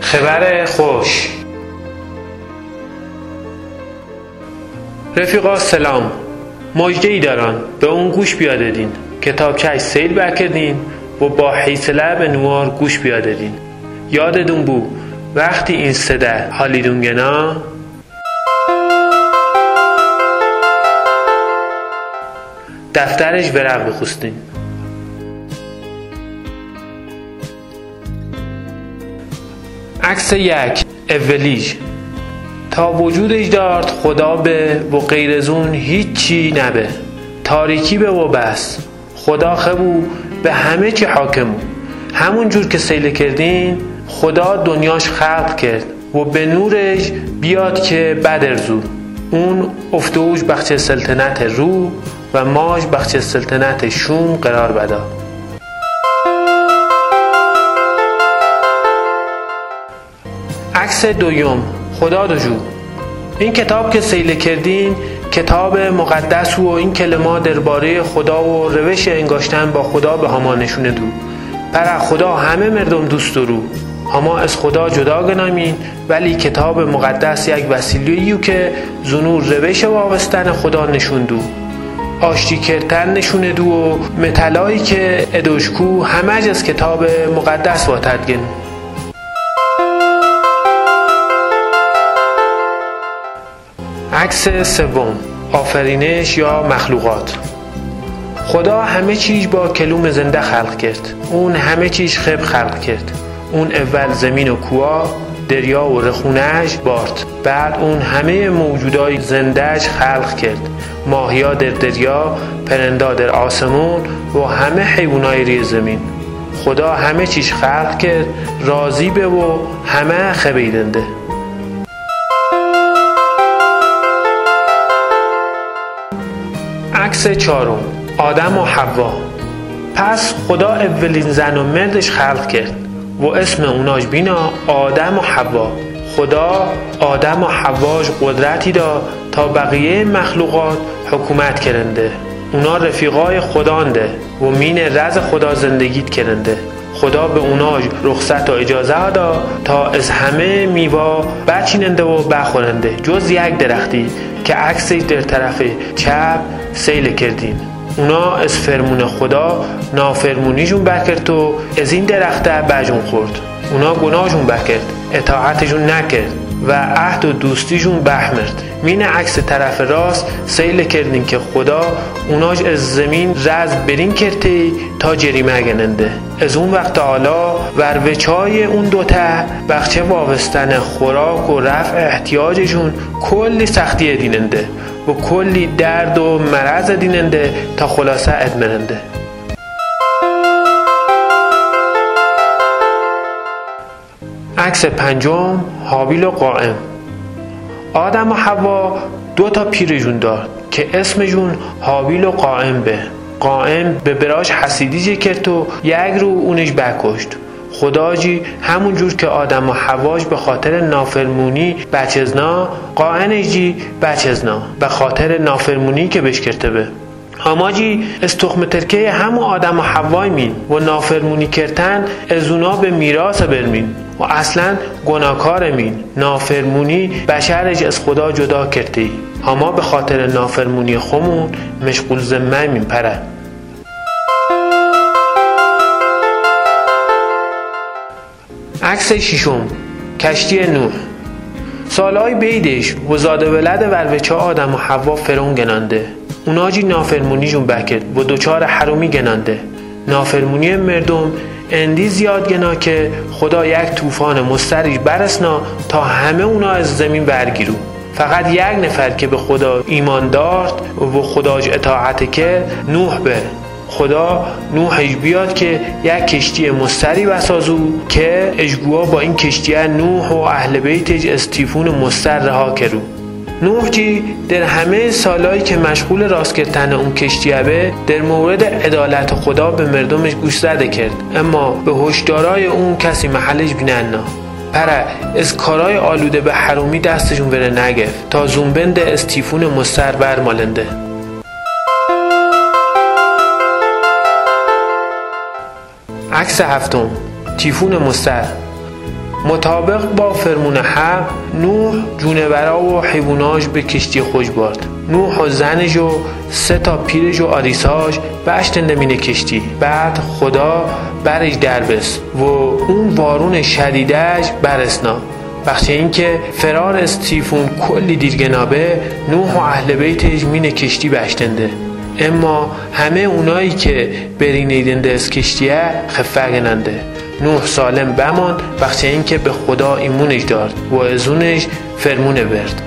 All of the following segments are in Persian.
خبر خوش. رفیقا سلام، مژده‌ای دارم، به اون گوش بیاددین. کتابچه سیل برکردین و با حیصله به نوار گوش بیاددین. یادتون بو وقتی این صدا حالیدون گنا دفترش ورق بخوستین. عکس یک اولیج تا وجودش دارد خدا به و غیر از اون هیچی نبه. تاریکی به و بس خدا خبو به همه چی حاکمو. همون جور که سیله کردین خدا دنیاش خلق کرد و به نورش بیاد که بدرزو. اون افتوش بخش سلطنت رو و ماش بخش سلطنت شوم قرار بدا. عکس دوم خدا دو. این کتاب که سیله کردین کتاب مقدس و این کلمات درباره خدا و روش انگاشتن با خدا به هما نشونه دو. پر خدا همه مردم دوست رو، اما از خدا جدا گنامین، ولی کتاب مقدس یک وسیله‌ایه که زنور روش وابستن خدا نشون دو. آشتی کردن نشونه دو و متلایی که ادوشکو همه از کتاب مقدس واتدگن. عکس سوم آفرینش یا مخلوقات. خدا همه چیز با کلوم زنده خلق کرد. اون همه چیز خلق کرد. اون اول زمین و کوه، دریا و رخونهش بارد. بعد اون همه موجودای زندهش خلق کرد. ماهیا در دریا، پرندا در آسمون و همه حیوانای روی زمین. خدا همه چیز خلق کرد، راضی به و همه خبیدنده. عکس چهارم آدم و حوا. پس خدا اولین زن و مردش خلق کرد و اسم اوناش بینا آدم و حوا. خدا آدم و حواش قدرتی دا تا بقیه مخلوقات حکومت کرنده. اونا رفیقای خدانده و مین رز خدا زندگیت کرنده. خدا به اوناش رخصت و اجازه دا تا از همه میوه بچیننده و بخورنده جز یک درختی که عکسش در طرف چپ سیل کردین. اونا از فرمون خدا نافرمونیشون بکرد و از این درخته بجون خورد. اونا گناهشون بکرد، اطاعتشون نکرد و عهد و دوستیشون بهمرد. مین عکس طرف راست سیل کردین که خدا اوناش از زمین رز برین کرده تا جریمه گننده. از اون وقت حالا وروچای اون دوتا بخچه وابستن خوراک و رفع احتیاجشون کلی سختی دیننده و کلی درد و مرض دیننده تا خلاصه ادمننده. عکس پنجم حابیل و قائم. آدم و حوا دو تا پیرشون دارد که اسمشون حابیل و قائم به. قائم به براش حسیدی کرد و یک رو اونش بکشت. خدا جی همون جور که آدم و حواش به خاطر نافرمونی بچزنا، قائم جی بچزنا به خاطر نافرمونی که بش کرده به. اما جی از تخم ترکه همون آدم و حوای مین و نافرمونی کردن از اونا به میراث برمین و اصلا گناهکار مین. نافرمونی بشرش از خدا جدا کرده، اما به خاطر نافرمونی خمون مشغول ذمه مین پره. عکس ششم کشتی نوح. سالهای بیدش و زاده ولد وروچه آدم و حوا فرعون گنانده. اونا جی نافرمونیشون بکرد و دوچار حرومی گنانده. نافرمونی مردم اندی زیاد گنا که خدا یک طوفان مستریش برسنا تا همه اونا از زمین برگیرو. فقط یک نفر که به خدا ایمان دارد و خداش اطاعت که نوح به. خدا نوحش بیاد که یک کشتی مستری بسازو که اجگوها با این کشتی نوح و اهل بیتش از تیفون مستر رها کرو. نوح جی در همه سالایی که مشغول راست کردن اون کشتیه به در مورد عدالت خدا به مردمش گوش زده کرد، اما به هشدارای اون کسی محلش بینن نه. پره از کارای آلوده به حرومی دستشون بره نگفت تا زنبند از تیفون مستر برمالنده. عکس هفتم تیفون مستر. مطابق با فرمون حق نوح جونورا و حیواناش به کشتی خوش برد. نوح و زنش و 3 پیرش و آریساش بشتنده مینه کشتی. بعد خدا برش دربست و اون بارون شدیدش برسنا. بخش این که فرار از تیفون کلی دیرگنابه نوح و اهل بیتش مینه کشتی بشتنده. اما همه اونایی که برینیدنده از کشتیه خفه گننده. نوح سالم بمان بخش این که به خدا ایمونش دارد و از اونش فرمونه برد.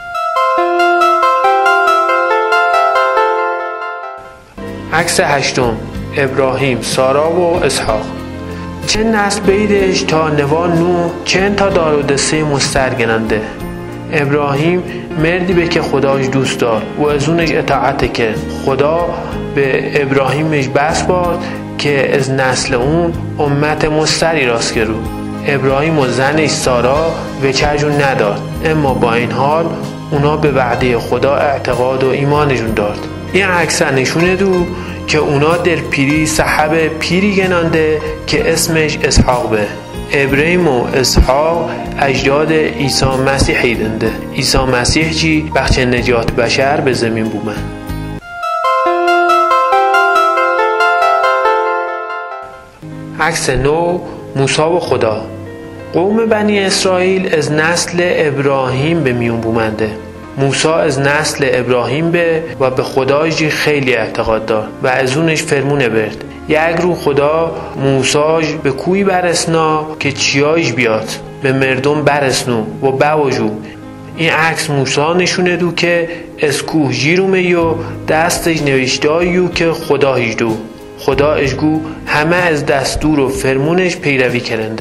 عکس 8 ابراهیم، سارا و اسحاق. چه نسل بیدش تا نوان نوح چند تا دار و دسته مسترگننده. ابراهیم مردی به که خداش دوست دار و از اونش اطاعت کرد. خدا به ابراهیمش بس باد که از نسل اون امت مستری راست کرو. ابراهیم و زنش سارا وچه‌شون نداد، اما با این حال اونا به وعده خدا اعتقاد و ایمانشون دارد. این عکس نشونه دو که اونا در پیری صحب پیری گنانده که اسمش اسحاق به. ابراهیم و اسحاق اجداد عیسی مسیحی دنده. عیسی مسیح چی بخش نجات بشر به زمین بومن. عکس 9 موسی و خدا. قوم بنی اسرائیل از نسل ابراهیم به میون بومنده. موسی از نسل ابراهیم به و به خدایش خیلی اعتقاد دار و از اونش فرمونه برد. یک رو خدا موساش به کوی برسنا که چیایش بیاد به مردم برسنو و بواجو. این عکس موسی نشونه دو که از کوه جیرومه و دستش نوشتایو که خدایش دو. خدا اشگو همه از دستور و فرمونش پیروی کرنده.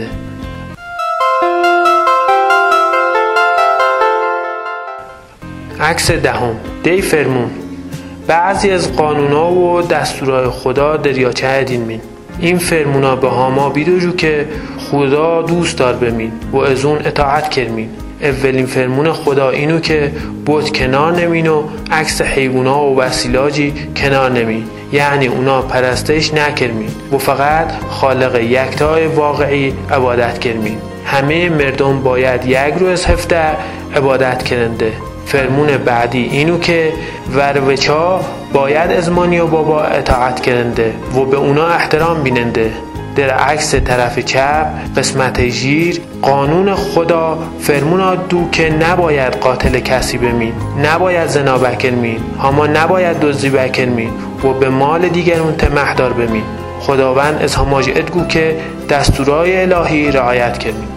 عکس 10 دی فرمون. بعضی از قانونا و دستورهای خدا دریاچه دین مین. این فرمونا به هاما بیدوجو که خدا دوست دار بمین و از اون اطاعت کرمین. اولین فرمون خدا اینو که بود کنار نمین و عکس حیوونا و وسیلاجی کنار نمین، یعنی اونا پرستش نکرمین و فقط خالق یکتای واقعی عبادت کرمین. همه مردم باید یک روز هفته عبادت کرنده. فرمون بعدی اینو که وروچا باید از مانی و بابا اطاعت کرنده و به اونا احترام بیننده. در عکس طرف چپ قسمت ژیر قانون خدا فرمونا دو که نباید قاتل کسی بمین، نباید زنا بکرمین، اما نباید دزدی بکرمین و به مال دیگرون طمع دار بمین. خداوند از هماج ادگو که دستورای الهی رعایت کرمین.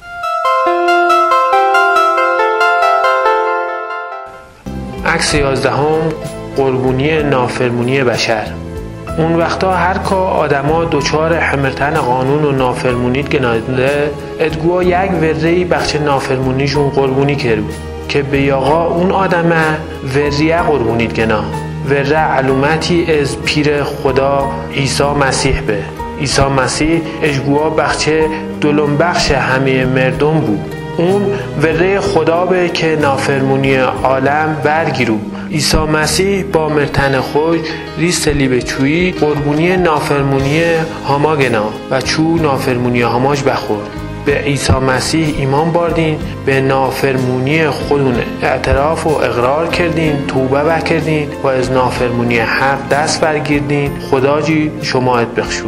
عکس 11 قربونی نافرمونی بشر. اون وقتا هر که آدما دوچار حمرتن قانون و نافرمونیت گناده ادگوها یک وری بخش نافرمونیشون قربونی کرد که به یاغا اون آدمه وریه قربونیت گنا. وره علومتی از پیر خدا عیسی مسیح به. عیسی مسیح ادگوها بخشه دلم بخش همه مردم بود. اون وره خدا به که نافرمونی عالم برگیرو. عیسی مسیح با مرتن خود ریستلی به چویی قربونی نافرمونی هما گنا و چو نافرمونی هماش بخور. به عیسی مسیح ایمان باردین، به نافرمونی خودون اعتراف و اقرار کردین، توبه بکردین و از نافرمونی حق دست برگیردین. خدا جی شمایت بخشو.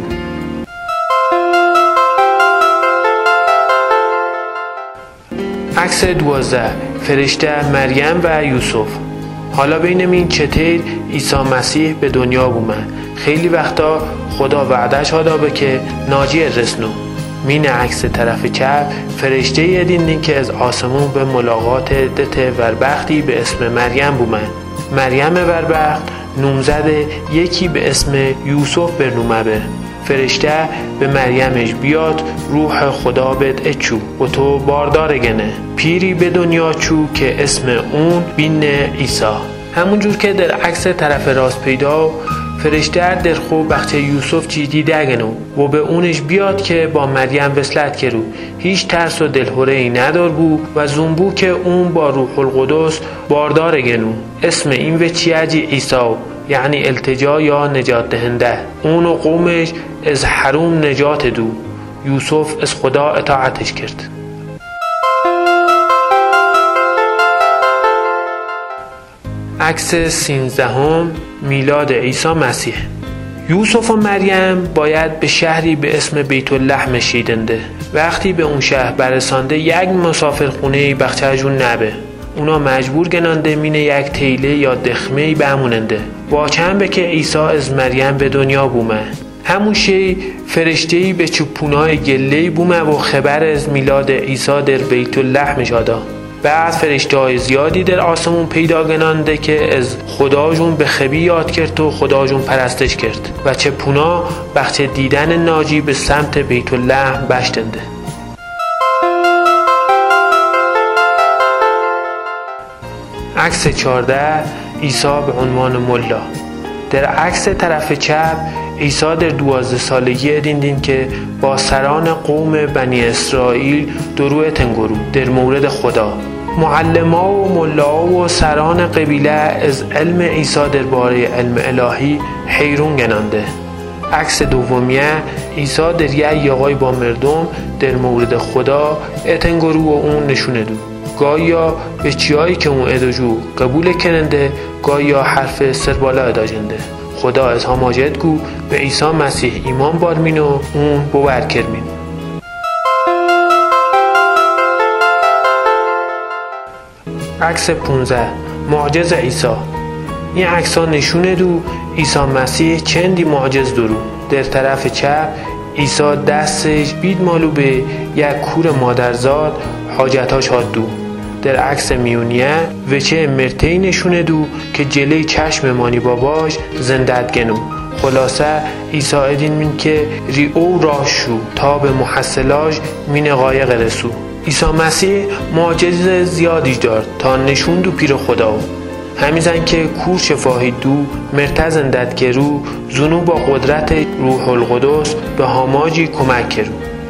عکس 12 فرشته مریم و یوسف. حالا بینمین چطور عیسی مسیح به دنیا بومن. خیلی وقتا خدا وعدش داده که ناجی رسنو. مین عکس طرف چپ فرشته یه دیندین که از آسمون به ملاقات دت وربختی به اسم مریم بومن. مریم وربخت نومزده یکی به اسم یوسف برنومه به. فرشته به مریمش بیاد روح خدا بد اچو و تو باردار گنه پیری به دنیا چو که اسم اون بین عیسی. همون جور که در عکس طرف راست پیدا فرشته در خوب بخش یوسف چی دیده گنو و به اونش بیاد که با مریم وصلت کرو. هیچ ترس و دلهوره ای ندار بو و زنبو که اون با روح القدس باردار گنو. اسم این وچیجی عیسی یعنی التجا یا نجات دهنده. اون و قومش از حروم نجات دو. یوسف از خدا اطاعتش کرد. عکس 13 میلاد عیسی مسیح. یوسف و مریم باید به شهری به اسم بیت الله مشیدنده. وقتی به اون شهر برسانده یک مسافرخونه‌ای بخچه‌جون نبه. اونا مجبور گنانده مینه یک تیله یا دخمه‌ای بموننده. واقعاً به که عیسی از مریم به دنیا بومه. همون شی فرشته‌ای به چوپونای گله‌ای بومه و خبر از میلاد عیسی در بیت الله مشادا. بعد فرشته‌های زیادی در آسمون پیدا گنانده که از خداشون به خبی یاد کرد و خداشون پرستش کرد و چپونا بخش دیدن ناجی به سمت بیت الله بشتنده. عکس 14 عیسی به عنوان ملا. در عکس طرف چپ عیسی در 12 سالگی دیدین که با سران قوم بنی اسرائیل درو تنگرو در مورد خدا. معلما و ملا و سران قبیله از علم عیسی درباره علم الهی حیرون گنانده. عکس دومیه عیسی در یک یاغای با مردم در مورد خدا اتنگرو و اون نشونه دو. گایا به چیایی که اون اداجو قبول کننده، گایا حرف سربالا اداجنده. خدا از هماجد گو به عیسی مسیح ایمان بارمین و اون باور کرمین. عکس 15 معجز عیسی. این عکس‌ها نشونه دو عیسی مسیح چندی معجز درو. در طرف چپ عیسی دستش بید مالو به یک کور مادرزاد حاجتاش هاد دو. در عکس میونیه وچه مرتهی نشونه دو که جلی چشم مانی باباش زندت گنو. خلاصه عیسی ادین من که ریو راه شو تا به محصلاش مین قایق رسو. عیسی مسیح معجزه زیادی دارد تا نشون دو پیر خدا. همیزن که کور شفاهی دو مرته زندت کرو زنو با قدرت روح القدس به هماجی کمک کرو.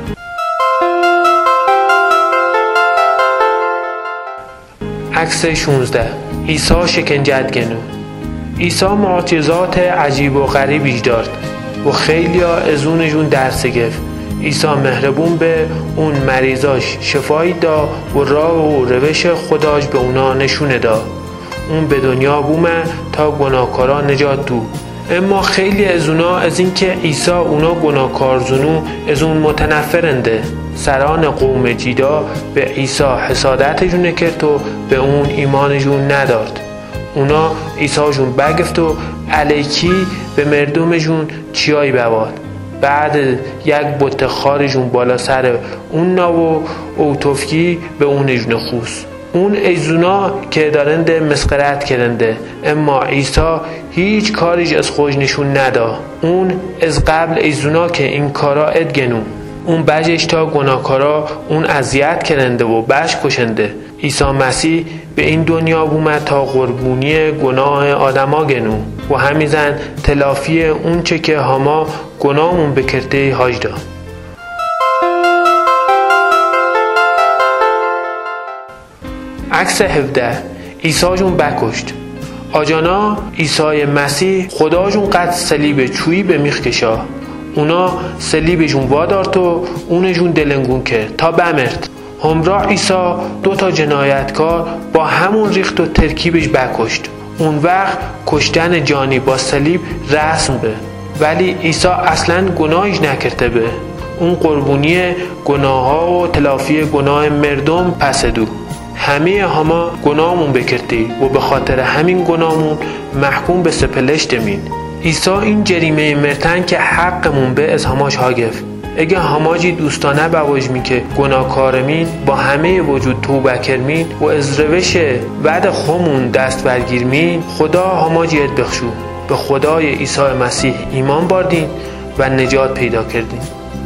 عکس 16 عیسی شکنجت گنو. عیسی معجزات عجیب و غریبی دارد و خیلی ها از اونشون درس گرفت. عیسی مهربون به اون مریضاش شفایی دا و راه و روش خداش به اونا نشونه دا. اون به دنیا بومه تا گناهکارا نجات دو. اما خیلی از اونا از این که عیسی اونا گناهکار زنو از اون متنفرنده. سران قوم جیدا به عیسی حسادتشون کرد و به اون ایمانشون ندارد. اونا عیسیشون بگفت و علیکی به مردمشون چیایی بواد. بعد یک بت خارشون بالا سر اون و اوتوفکی به اونشون خوس. اون ایزونا که دارنده مسخرت کرنده، اما عیسی هیچ کاریش از خودش نشون ندا. اون از قبل ایزونا که این کارا ادگنو. اون بجش تا گناهکارا اون اذیت کرنده و بش کشنده. عیسی مسیح به این دنیا بومد تا قربونی گناه آدما گنو و همیزن تلافی اون چه که هما گناهمون بکرده هاجدا. عکس 17 عیسی جون بکشت. آجانا عیسی مسیح خداشون قد صلیب چویی به میخ کشا. اونا صلیبشون وادارت و اونشون دلنگون کرد تا بمرد. همراه عیسی 2 جنایتکار با همون ریخت و ترکیبش بکشت. اون وقت کشتن جانی با صلیب رسم به، ولی عیسی اصلا گناهش نکرده به. اون قربونی گناه ها و تلافی گناه مردم پس دو. همه هما گناهمون بکردی و به خاطر همین گناهمون محکوم به سپلشت مین. عیسی این جریمه مرتن که حقمون به از هماش ها گفت. اگه هماجی دوستانه بواجمی که گناهکارمین با همه وجود توبه کرمین و از روش بعد خمون دست برگیرمین، خدا هماجیت بخشو. به خدای عیسی مسیح ایمان باردین و نجات پیدا کردین.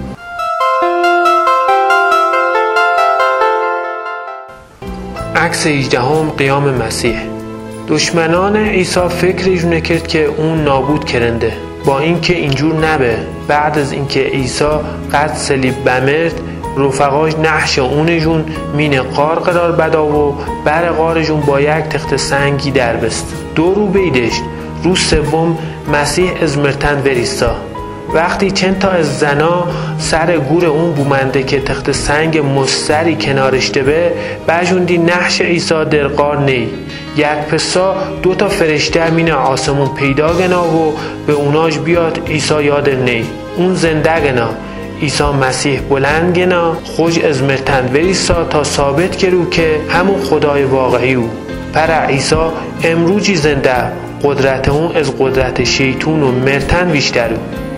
عکس 18 قیام مسیح. دشمنان عیسی فکرشونه کرد که اون نابود کرنده. با اینکه اینجور نبه. بعد از اینکه عیسی قد صلیب بمرد، رفقاش نحش اونشون مین قار قرار بدا و بر قارشون با یک تخت سنگی در بست. 2 رو بیدشت. روز سوم مسیح از مرتن وریستا. وقتی چند تا از زنا سر گور اون بومنده که تخت سنگ مستری کنارش دبه بجوندی نحش عیسی در قار نی یک پسا 2 تا فرشته مینه آسمون پیدا گنا و به اوناش بیاد عیسی یاد نی اون زنده گنا عیسی مسیح بلند گنا خوش از مرتن وریسا تا ثابت کرو که همون خدای واقعی او پر عیسی امروزی زنده قدرت اون از قدرت شیطون و مرتن بیشترو.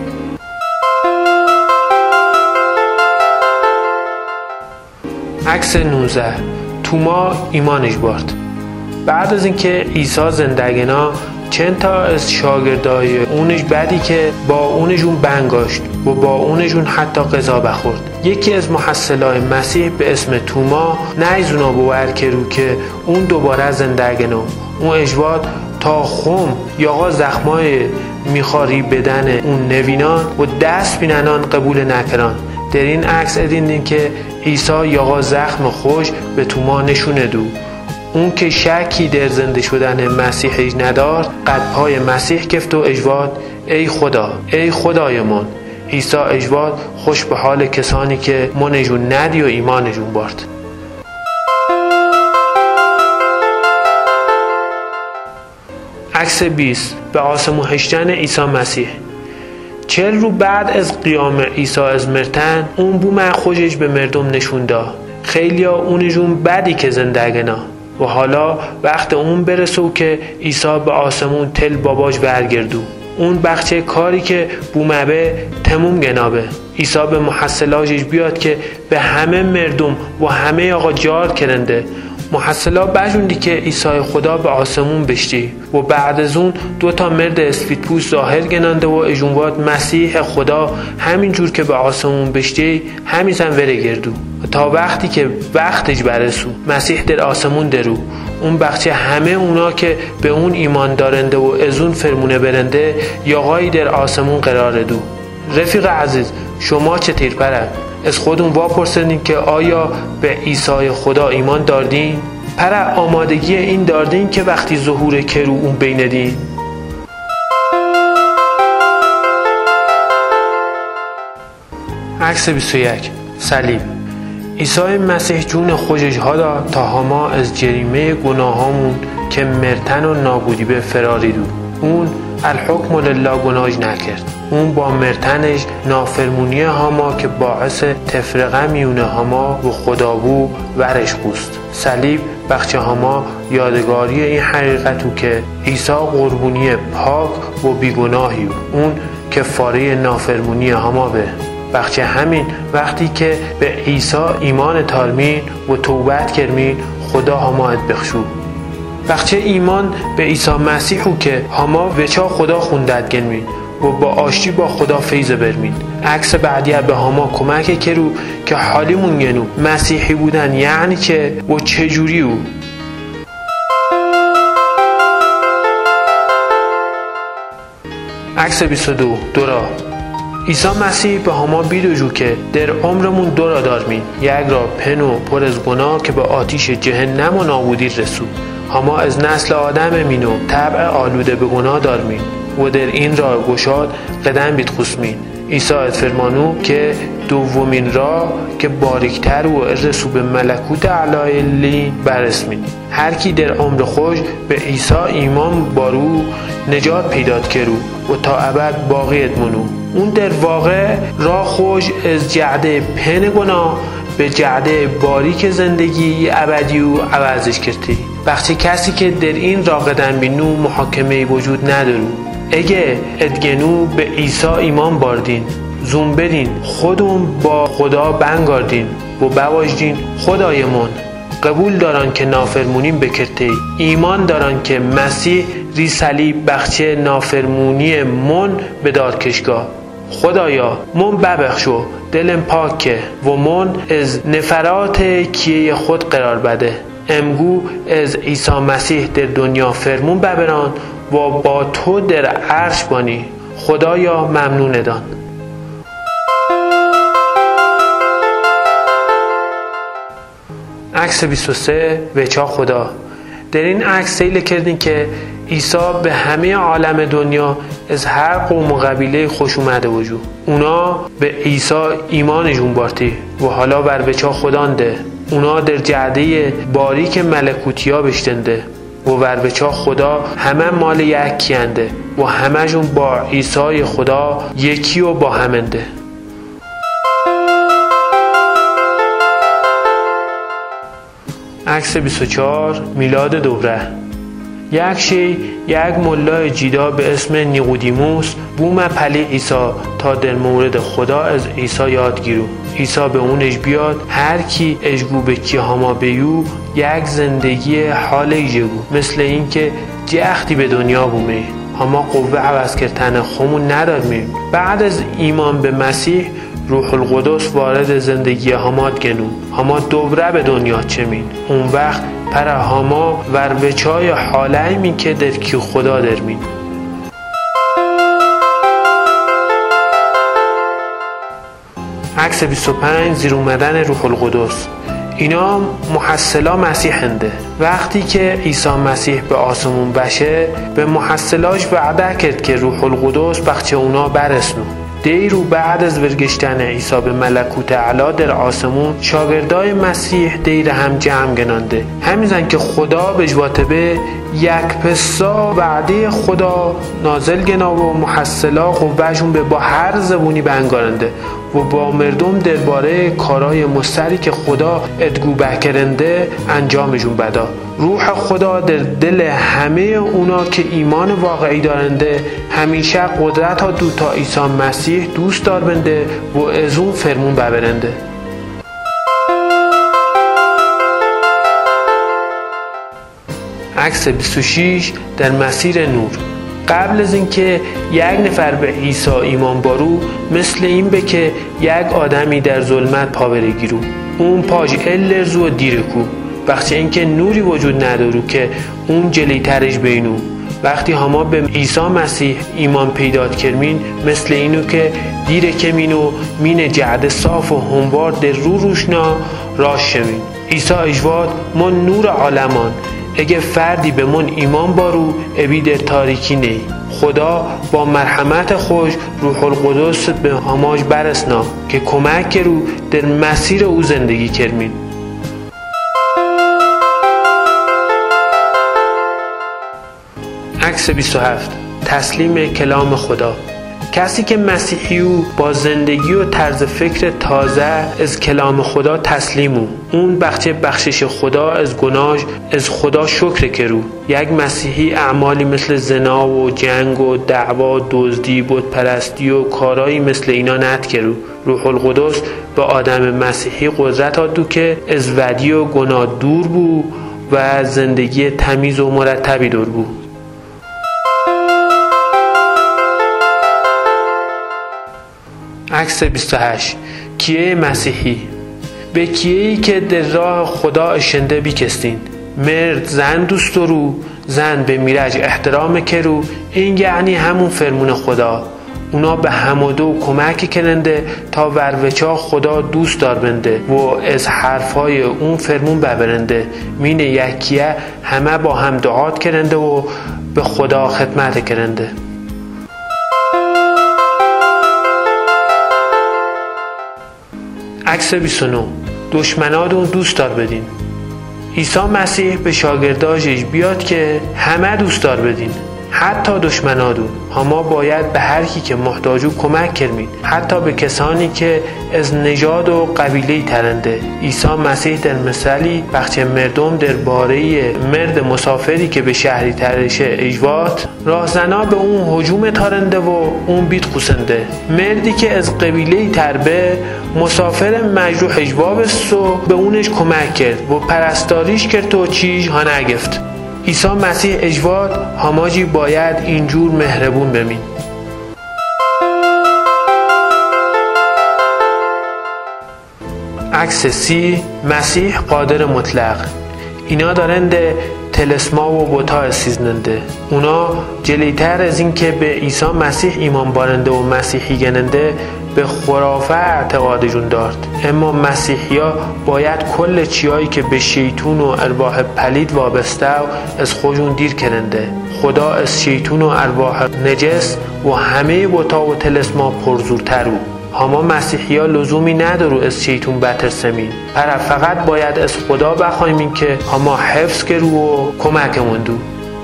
عکس 19 توما ایمانش برد. بعد از اینکه عیسی زندگینا چند تا از شاگردای اونش بعدی که با اونشون بنگاشت و با اونشون حتی غذا بخورد یکی از محصلای مسیح به اسم توما نیزونا باور کرو که اون دوباره زندگینا اون اجواد تا خم یا زخمای میخاری بدن اون نوینان و دست بیننان قبول نکران. در این عکس ادیندین که عیسی یا زخم خوش به توما نشونه دو اون که شکی در زنده شدن مسیحش ندارد قد پای مسیح گفت و اجواد ای خدا ای خدای من. عیسی اجواد خوش به حال کسانی که منشون ندی و ایمانشون برد. عکس 20 به آسمون هشتن عیسی مسیح. 40 روز بعد از قیام عیسی از مرتن اون بوم خوشش به مردم نشون داد. خیلیا اونشون بدی که زندگینا و حالا وقت اون برسو که عیسی به آسمون تل باباش برگردو اون بخچه کاری که بومبه تموم گنابه عیسی به محصلاشش بیاد که به همه مردم و همه آقا جار کرنده محصلا بجوندی که عیسی خدا به آسمون بشتی و بعد از اون 2 تا مرد اسفیدپوست ظاهر گننده و اجونواد مسیح خدا همینجور که به آسمون بشتی همیزن وره گردو تا وقتی که وقتش برسو مسیح در آسمون درو اون بخچه همه اونا که به اون ایمان دارنده و از اون فرمونه برنده یاغایی در آسمون قرار دو. رفیق عزیز شما چه تیر پره؟ از خودون واپرسنین که آیا به عیسی خدا ایمان داردین؟ پر آمادگی این داردین که وقتی ظهور کرو اون بیندین؟ عکس 21 صلیب. عیسی مسیح جون خوشش هادا تا هما از جریمه گناهامون که مرتن و نابودی به فراری دو اون الحکم لله گناهش نکرد اون با مرتنش نافرمونی هما که باعث تفرقه میونه هما و خدا بو ورش بوست. صلیب بخش هما یادگاری این حقیقتو که عیسی قربونی پاک و بیگناهی اون کفاره نافرمونی هما به بخش همین وقتی که به عیسی ایمان تارمین و توبت کرمین خدا همایت بخشو بخش ایمان به عیسی مسیحو که هما وچا خدا خوندد گنمین و با آشتی با خدا فیض برمین. عکس بعدیه به هما کمک کرو که حالیمون گنو مسیحی بودن یعنی چه و چجوری او. عکس 22 دورا. عیسی مسیح به هما بیدوجو که در عمرمون 2 را دارمین یک را پنو پر از گناه که به آتیش جهنم و نابودی رسو هما از نسل آدم مینو طبع آلوده به گناه دارمین و در این راه گشاد قدم بیت خسمین. عیسی فرمانو که دومین راه که باریکتر و رسو به ملکوت اعلی برسمین. هر کی در عمر خوش به عیسی ایمان بارو نجات پیدات کرو و تا ابد باقیت منو. اون در واقع راه خوش از جعده پن گناه به جعده باریک زندگی ابدی و عوضش کرتی. بخشی کسی که در این راه قدم بینو محاکمه وجود ندارو. اگه ادگنو به عیسی ایمان باردین زوم بدین خودم با خدا بنگاردین و بواجدین خدای من قبول دارن که نافرمونیم بکرته ایمان دارن که مسیح ری صلیب بخچه نافرمونی من به دادکشگاه خدایا من ببخشو دلم پاکه و من از نفرات کیه خود قرار بده امگو از عیسی مسیح در دنیا فرمون ببران و با تو در عرش بانی خدایا ممنون دان. عکس 23 وچا خدا. در این عکس سیل کردین که عیسی به همه عالم دنیا از هر قوم و قبیله خوش اومده وجود. اونا به عیسی ایمانشون بارتی و حالا بر بچا خدانده. اونا در جعده باریک ملکوتیا بشتنده و بر بچا خدا همه مال یکی انده و همه‌شون با عیسی خدا یکی و با همنده. عکس 24 میلاد دوره. یک ملا جیدا به اسم نیقودیموس بوم پلی عیسی تا در مورد خدا از عیسی یاد گیرو. عیسی به اونش بیاد هر کی اجگو به کی هما بیو یک زندگی حال ایجگو، مثل این که جختی به دنیا بومه اما قوه عوض کردن خمون ندارمیم. بعد از ایمان به مسیح روح القدس وارد زندگی همات گنو، هما دوباره به دنیا چمین. اون وقت پر هما ور بچای حاله می که در کی خدا درمین. عکس 25 زیر اومدن روح القدس. اینا محصلا مسیح هنده. وقتی که عیسی مسیح به آسمون بشه به محصلاش وعده کرد که روح القدس بخش اونا برسنو. دیرو بعد از برگشتن عیسی به ملکوت اعلی در آسمون شاگردای مسیح دیر هم جمع گنانده. همیزن که خدا به جواتبه یک پسا وعده خدا نازل گنا و محصلا قوهشون به با هر زبونی بنگارنده و با مردم درباره کارهای مستری که خدا ادگو بکرنده انجامشون بدا. روح خدا در دل همه اونا که ایمان واقعی دارنده همیشه قدرت ها دو تا عیسی مسیح دوست دار بنده و از اون فرمون ببرنده. عکس 26 در مسیر نور. قبل از اینکه یک نفر به عیسی ایمان بارو مثل این به که یک آدمی در ظلمت پا بگیرو، اون پاش لرزو و دیرکو. وقتی اینکه نوری وجود ندارو که اون جلیترش بینو. وقتی هما به عیسی مسیح ایمان پیدات کرمین مثل اینو که دیره که مین جعد صاف و هموار در روشنا راش شمین. عیسی اجواد من نور عالمان، اگه فردی به من ایمان بارو ابی در تاریکی نی. خدا با مرحمت خوش روح القدس به هماش برسنا که کمک رو در مسیر او زندگی کرمین. عکس 27 تسلیم کلام خدا. کسی که مسیحیو با زندگی و طرز فکر تازه از کلام خدا تسلیمو، اون بخشش خدا از گناهش از خدا شکر کرو. یک مسیحی اعمالی مثل زنا و جنگ و دعوا، دزدی، بت پرستی و کارایی مثل اینا ند کرو. روح القدس به آدم مسیحی قدرت دادو که از ودی و گناه دور بو و زندگی تمیز و مرتبی دور بو. عکس 28 کیه مسیحی. به کیهی که در راه خدا اشنده بیکستین. مرد زن دوست رو، زن به میرج احترام کرو. این یعنی همون فرمون خدا. اونا به همدو کمک کننده تا وروچا خدا دوست دار بنده و از حرفای اون فرمون ببرنده. مین یکیه همه با هم دعات کرنده و به خدا خدمت کرنده. عکس 29 دشمنادون دوست دار بدین. عیسی مسیح به شاگرداش بیاد که همه دوست دار بدین، حتی دشمنادون. ما باید به هر کی که محتاجو کمک کرمین، حتی به کسانی که از نژاد و قبیله ترنده. عیسی مسیح در مثالی بخش مردم درباره مرد مسافری که به شهری ترشه اجوات راهزنا به اون هجوم تارنده و اون بیت خوسنده. مردی که از قبیله تربه مسافر مجروح اجوابست و به اونش کمک کرد و پرستاریش کرد و چیز ها نگفت. عیسی مسیح اجواد هماجی باید اینجور مهربون بمین. عکس 30 مسیح قادر مطلق. اینا دارند تلسما و بتا سیزننده. اونا جلیتر از این که به عیسی مسیح ایمان بارنده و مسیحی گننده به خرافه اعتقادشون دارد. اما مسیحیا باید کل چیایی که به شیطون و ارواح پلید وابسته از خودشون دیر کننده. خدا از شیطون و ارواح نجس و همه بتا و تلسما پرزورتر او. هما مسیحیا لزومی ندارو از شیطون بترسمین. فقط باید از خدا بخوایم که هما حفظ کرو و کمکمون دو.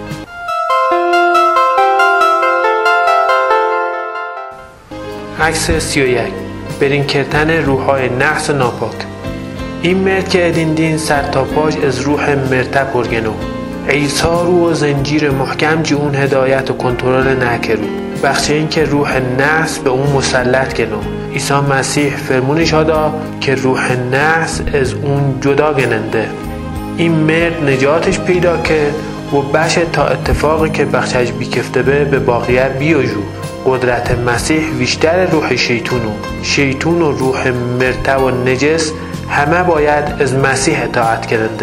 عکس 31 برین کردن روح‌های نحس ناپاک. این مرد که ادیندین سر تا پاش از روح مرته پرگنو. عیسی رو زنجیر محکم جی اون هدایت و کنترل نکرو. بخش این که روح نحس به اون مسلط گنو. عیسی مسیح فرمونش هادا که روح نحس از اون جدا گننده. این مرد نجاتش پیدا کرد و بشه تا اتفاقی که بخشش بیکفته به باقیت بیاجو. قدرت مسیح بیشتر روح شیطون و روح مرته و نجس همه باید از مسیح اطاعت کرنده.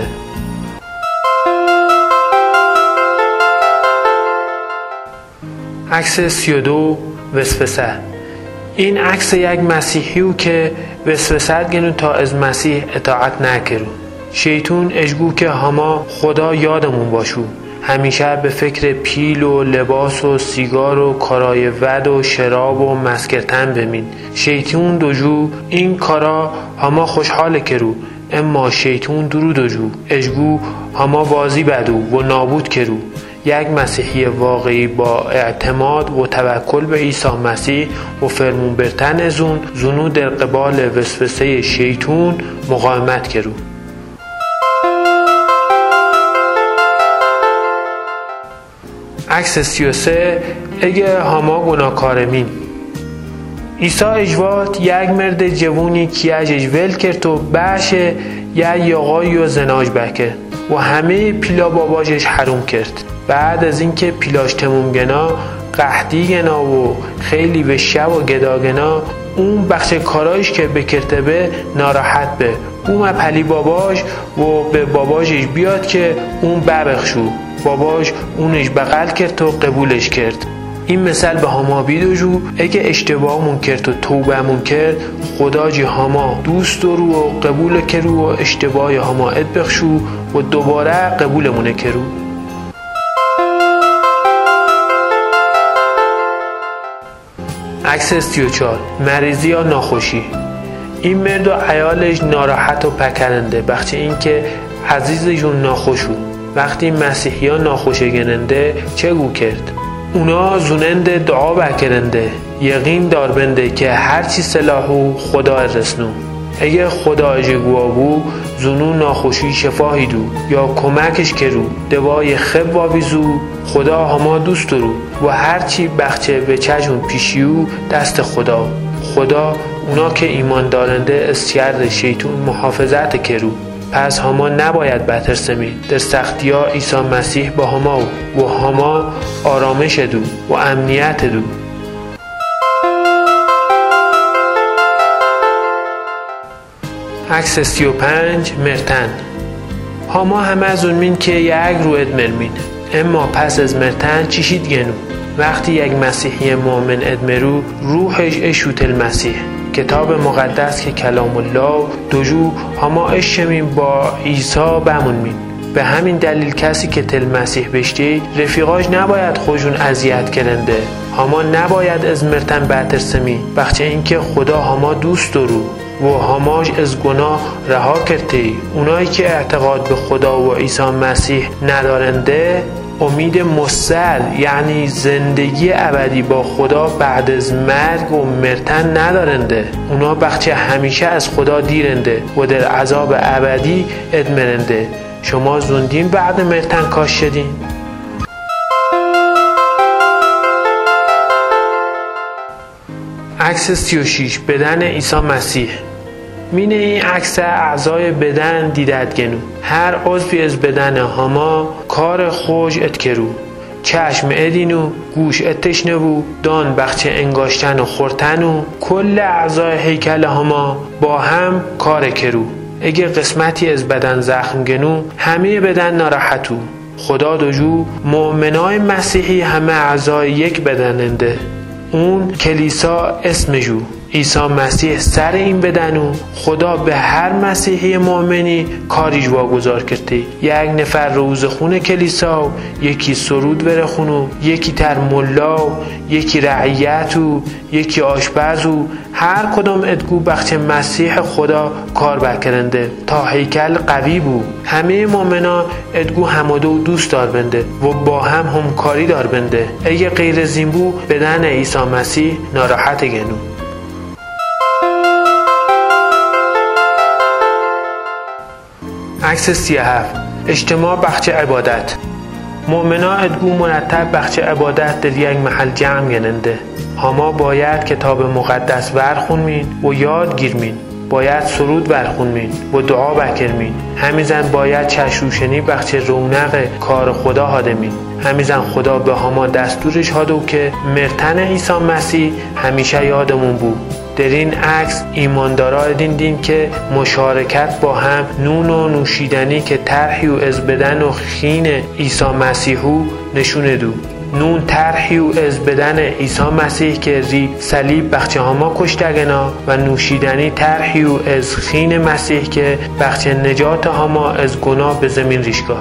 عکس 32 وسوسه. این عکس یک مسیحیو که وسوسه گنو تا از مسیح اطاعت نکرو. شیطون اجگو که هما خدا یادمون باشو. همیشه به فکر پیل و لباس و سیگار و کارای ود و شراب و مسکرتن بمین. شیطون دوجو این کارا هما خوشحال کرو. اما شیطون درو دوجو اجگو هما بازی بدو و نابود کرو. یک مسیحی واقعی با اعتماد و توکل به عیسی مسیح و فرمون برتن از اون زنو در قبال وسوسه شیطون مقاومت کرو. عکس 33 اگه هما گناهکارمین. عیسی اجواد یک مرد جوونی که اجش ول کرد و بشه یک یاغایی و زناج بکرد و همه پیلا باباجش حروم کرد. بعد از اینکه پیلاش تموم گنا قحطی گنا و خیلی به شب و گدا گنا اون بخش کارایش که بکرته به ناراحت به اون پلی باباش و به باباجش بیاد که اون ببخشو. باباش اونش بغل کرد و قبولش کرد. این مثل به هما بیدوجو اگه اشتباهمون کرد و توبهمون کرد خدا جی هما دوست دارو و قبول کرو و اشتباه هما اد بخشو و دوباره قبولمونه کرو. عکس 34 مریضی یا ناخوشی. این مرد و عیالش ناراحت و پکرنده بخش این که عزیزشون ناخوشو. وقتی مسیحی ها ناخوشه گننده چه گو کرد؟ اونا زوننده دعا بکرنده یقین دار بنده که هرچی صلاحو خدا رسنو. اگه خدا اجگوا بو زونو ناخوشی شفاهی دو یا کمکش کرو دوای خب واویزو خدا هما دوست رو و هرچی بخچه به چجون پیشیو دست خدا. خدا اونا که ایمان دارنده از شر شیطون محافظت کرو. پس هما نباید بترسمی. در سختی ها عیسی مسیح با هما و هما آرامش دو و امنیت دو. عکس 35 مرتن. هما همه از اونمین که یک رو ادمرمین. اما پس از مرتن چیشید گنو. وقتی یک مسیحی مؤمن ادمرو روحش اشوت المسیح. کتاب مقدس که کلام الله دوجو هما اشمین با عیسی بمونمین. به همین دلیل کسی که تل مسیح بشتی رفیقاش نباید خودشون اذیت کرنده. هما نباید از مرتن بترسمی بخچه اینکه خدا هما دوست دارو و هماش از گناه رها کرده. اونایی که اعتقاد به خدا و عیسی مسیح ندارنده امید مستقل یعنی زندگی ابدی با خدا بعد از مرگ و مرتن ندارنده. اونا بخچه همیشه از خدا دیرنده و در عذاب ابدی ادمرنده. شما زندین بعد مرتن کاش شدین؟ عکس 36 بدن عیسی مسیح. مینه این عکس اعضای بدن دیدت گنو. هر عضوی از بدن هما کار خوش اتکرو. چشم ادینو، گوش اتشنو، دان بخچه انگاشتن و خورتن و کل اعضای هیکل هما با هم کار کرو. اگه قسمتی از بدن زخم گنو همه بدن ناراحتو. خدا دوجو مؤمنای مسیحی همه اعضای یک بدننده. اون کلیسا اسمجو عیسی مسیح سر این بدنو. خدا به هر مسیحی مؤمنی کاریش واگذار کرده. یک نفر روز خونه کلیسا، یکی سرود بره خونو، یکی تر ملا، یکی رعیتو، یکی آشپزو. هر کدام ادگو بخش مسیح خدا کار بکرنده تا هیکل قوی بو. همه مؤمنا ادگو همادو دوست دار بنده و با هم همکاری دار بنده. اگه غیر زین بو بدن عیسی مسیح ناراحت گنو. عکس 37 اجتماع بخش عبادت. مؤمنا ادگو مرتب بخش عبادت در یک محل جمع گننده. هما باید کتاب مقدس برخونمین و یاد گیرمین. باید سرود برخونمین و دعا بکرمین. همیزن باید چشروشنی بخش رونق کار خدا هادمین. همیزن خدا به هما دستورش هادو که مرتن عیسی مسیح همیشه یادمون بود. در این عکس ایماندارا دیدین که مشارکت با هم نون و نوشیدنی که طرحی و از بدن و خین عیسی مسیحو نشونه دو. نون طرحی و از بدن عیسی مسیح که ری صلیب بخش هما کشتگنا و نوشیدنی طرحی و از خین مسیح که بخش نجات هما از گناه به زمین ریشگاه.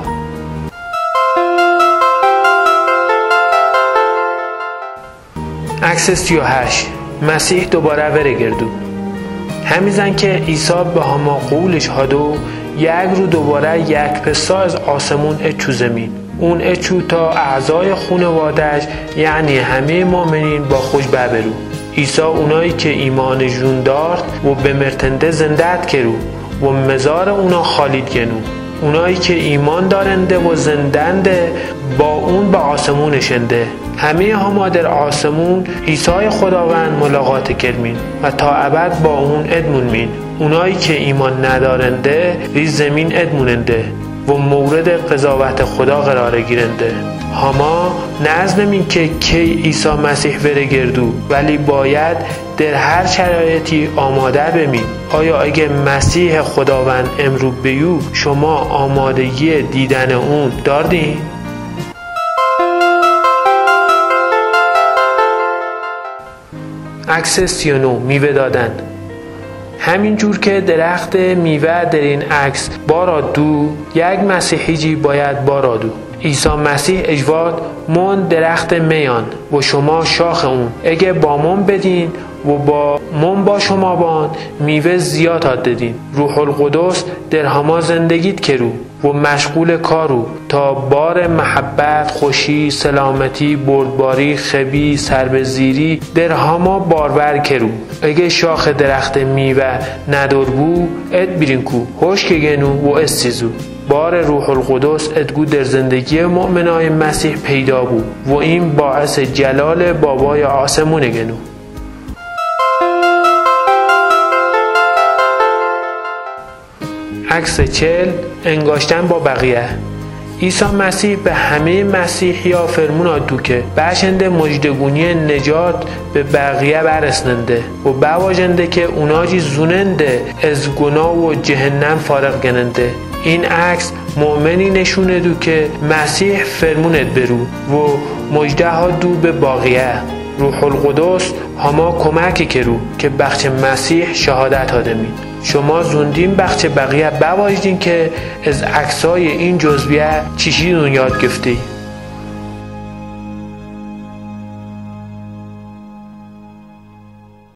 عکس 38 مسیح دوباره ورگردو. همیزن که عیسی به هما قولش هادو یک رو دوباره یک پسا از آسمون اچو زمین. اون اچو تا اعضای خونوادهش یعنی همه مؤمنین با خوش ببرو. عیسی اونایی که ایمان جون دارد و به مرتنده زندت کرو و مزار اونا خالید گنو. اونایی که ایمان دارنده و زندنده با اون به آسمون نشنده. همه هما در آسمون عیسی خداوند ملاقات کرمین و تا ابد با اون ادمون مین. اونایی که ایمان ندارنده ریز زمین ادموننده و مورد قضاوت خدا قرار گیرنده. هما نظنمین که کی عیسی مسیح ورگردو ولی باید در هر شرایطی آماده بمین. آیا اگه مسیح خداوند امرو بیو شما آمادگی دیدن اون داردین؟ عکس 39 میوه دادن. همین جور که درخت میوه در این عکس بارادو، یک مسیحی باید بارادو. عیسی مسیح اجواد من درخت میان و شما شاخ اون. اگه با من بدین و با من با شما بان میوه زیاد دادین. روح القدس در هما زندگیت کرو و مشغول کارو تا بار محبت، خوشی، سلامتی، بردباری، خبی، سربزیری در هما بارور کرو. اگه شاخ درخت میوه ندار بو اد بیرین کو هوش که گنو و استیزو. بار روح القدس ادگو در زندگی مؤمنای مسیح پیدا بود و این باعث جلال بابای آسمونه گنو. عکس 40 انگاشتن با بقیه. عیسی مسیح به همه مسیحیا فرمون آدو که بشنده مجدگونی نجات به بقیه برسننده و بواجنده که اوناجی زوننده از گناه و جهنم فارغ گننده. این عکس مؤمنی نشونه دو که مسیح فرمونت برو و مجده ها دو به باقیه. روح القدس هما کمکی کرو که بخش مسیح شهادت آدمین. شما زوندین بخش بقیه بواجدین که از عکسای این جزویه چیشیدون یاد گفتی.